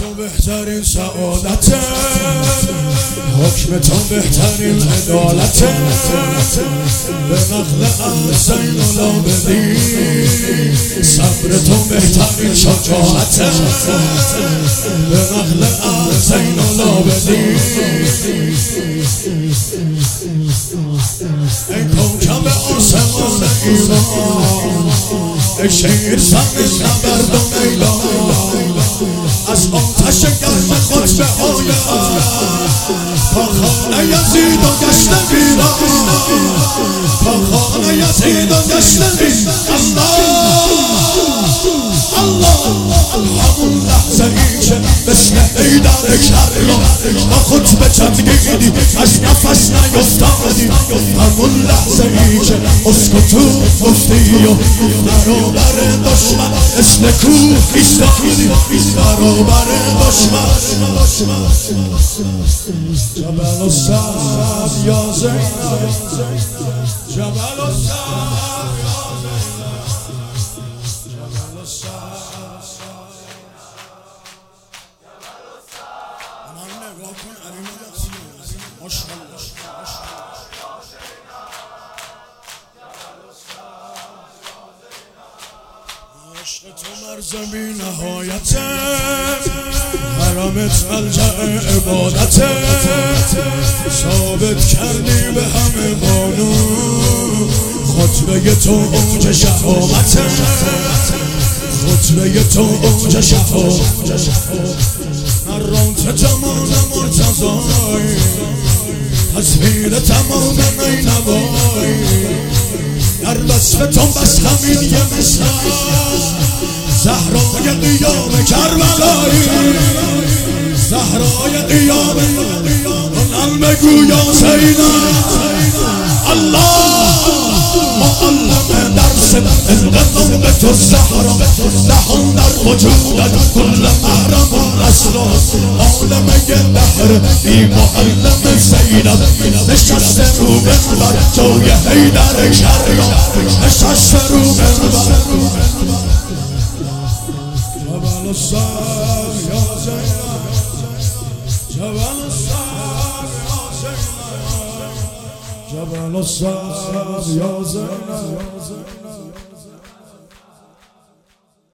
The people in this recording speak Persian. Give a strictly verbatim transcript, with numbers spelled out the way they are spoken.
تو بهترین سعادته، حکم تو بهترین عدالته، به نقل زین العابدین صبر تو بهترین شجاعته، به نقل زین العابدین. ای کوکب آسمان ایران، ای شیر سبز نبرد و میدان، از آتش گرم خطبه های تا خانه یزید و گشت ویران، تا خانه یزید و گشت ویران. الله الله همون لحظه ای که مثل حیدر کربلا با خطبه جنگیدی از نفس نیفتادی، همون لحظه ای که اسکتو گفتی و برابر دشمن مثل کوه ایستادی، برابر دشمن. جبل الصبر یا زینب، جبل الصبر یا زینب، جبل الصبر. من نگاه کن علی مدرسی ماشاءالله. عشق تو مرز بی نهایته، حرمت ملجأ عبادته، ثابت کردی به همه قانون، خطبه تو اوج شهامته، خطبه تو اوج شهامت. مرانت تمام مرتضایی، تصویر تمام نینوایی، در وصف تو بس همین یه مثال، زهرای قیام کربلایی، زهرای قیام اونم بگو یا زینب. الله معلم درس انقلاب به تو زهرا، نهان در وجودت کل محرم و اسرار، عالمه بحر بی معلم زینب، نشسته رو منبر جای حیدر کربلا، نشسته رو منبر. جبل الصبر یا زینب، جبل الصبر یا زینب، جبل الصبر یا زینب.